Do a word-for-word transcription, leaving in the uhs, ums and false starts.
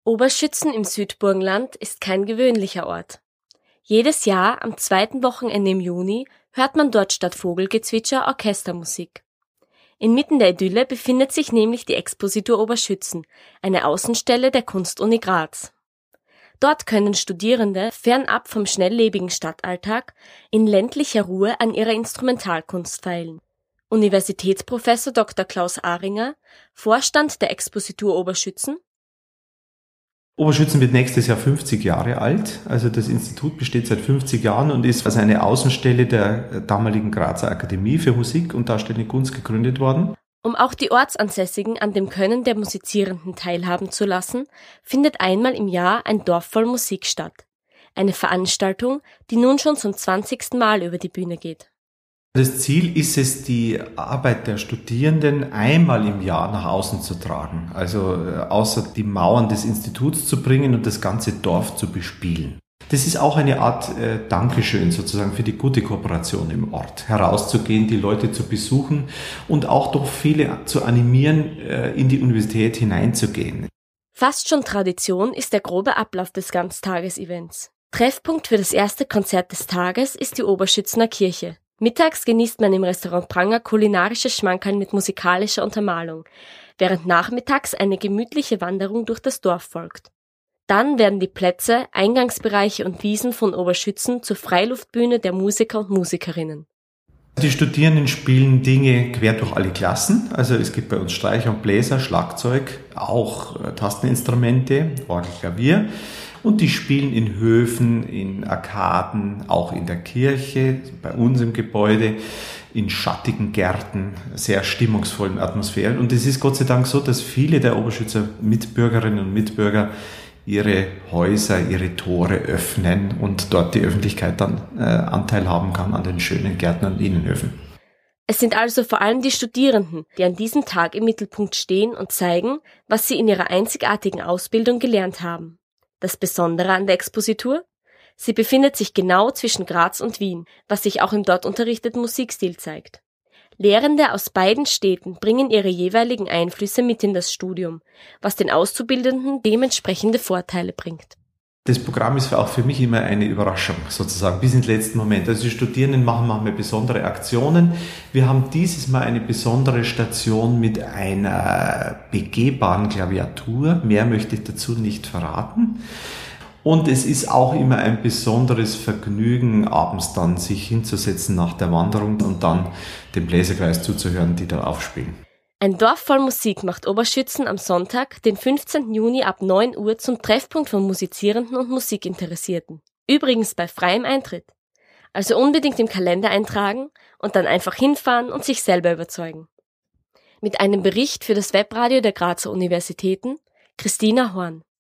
Oberschützen im Südburgenland ist kein gewöhnlicher Ort. Jedes Jahr am zweiten Wochenende im Juni hört man dort statt Vogelgezwitscher Orchestermusik. Inmitten der Idylle befindet sich nämlich die Expositur Oberschützen, eine Außenstelle der Kunstuni Graz. Dort können Studierende fernab vom schnelllebigen Stadtalltag in ländlicher Ruhe an ihrer Instrumentalkunst feilen. Universitätsprofessor Doktor Klaus Aringer, Vorstand der Expositur Oberschützen: Oberschützen wird nächstes Jahr fünfzig Jahre alt. Also das Institut besteht seit fünfzig Jahren und ist als eine Außenstelle der damaligen Grazer Akademie für Musik und Darstellende Kunst gegründet worden. Um auch die Ortsansässigen an dem Können der Musizierenden teilhaben zu lassen, findet einmal im Jahr ein Dorf voll Musik statt. Eine Veranstaltung, die nun schon zum zwanzigsten Mal über die Bühne geht. Das Ziel ist es, die Arbeit der Studierenden einmal im Jahr nach außen zu tragen, also außer die Mauern des Instituts zu bringen und das ganze Dorf zu bespielen. Das ist auch eine Art äh, Dankeschön sozusagen für die gute Kooperation im Ort, herauszugehen, die Leute zu besuchen und auch doch viele zu animieren, äh, in die Universität hineinzugehen. Fast schon Tradition ist der grobe Ablauf des Ganztages-Events. Treffpunkt für das erste Konzert des Tages ist die Oberschützener Kirche. Mittags genießt man im Restaurant Pranger kulinarische Schmankerl mit musikalischer Untermalung, während nachmittags eine gemütliche Wanderung durch das Dorf folgt. Dann werden die Plätze, Eingangsbereiche und Wiesen von Oberschützen zur Freiluftbühne der Musiker und Musikerinnen. Die Studierenden spielen Dinge quer durch alle Klassen. Also es gibt bei uns Streicher und Bläser, Schlagzeug, auch äh, Tasteninstrumente, Orgel, Klavier. Und die spielen in Höfen, in Arkaden, auch in der Kirche, bei uns im Gebäude, in schattigen Gärten, sehr stimmungsvollen Atmosphären. Und es ist Gott sei Dank so, dass viele der Oberschützer Mitbürgerinnen und Mitbürger ihre Häuser, ihre Tore öffnen und dort die Öffentlichkeit dann äh, Anteil haben kann an den schönen Gärten und Innenhöfen. Es sind also vor allem die Studierenden, die an diesem Tag im Mittelpunkt stehen und zeigen, was sie in ihrer einzigartigen Ausbildung gelernt haben. Das Besondere an der Expositur? Sie befindet sich genau zwischen Graz und Wien, was sich auch im dort unterrichteten Musikstil zeigt. Lehrende aus beiden Städten bringen ihre jeweiligen Einflüsse mit in das Studium, was den Auszubildenden dementsprechende Vorteile bringt. Das Programm ist auch für mich immer eine Überraschung, sozusagen, bis ins letzten Moment. Also die Studierenden machen manchmal besondere Aktionen. Wir haben dieses Mal eine besondere Station mit einer begehbaren Klaviatur. Mehr möchte ich dazu nicht verraten. Und es ist auch immer ein besonderes Vergnügen, abends dann sich hinzusetzen nach der Wanderung und dann dem Bläserkreis zuzuhören, die da aufspielen. Ein Dorf voll Musik macht Oberschützen am Sonntag, den fünfzehnten Juni ab neun Uhr zum Treffpunkt von Musizierenden und Musikinteressierten. Übrigens bei freiem Eintritt. Also unbedingt im Kalender eintragen und dann einfach hinfahren und sich selber überzeugen. Mit einem Bericht für das Webradio der Grazer Universitäten, Christina Horn.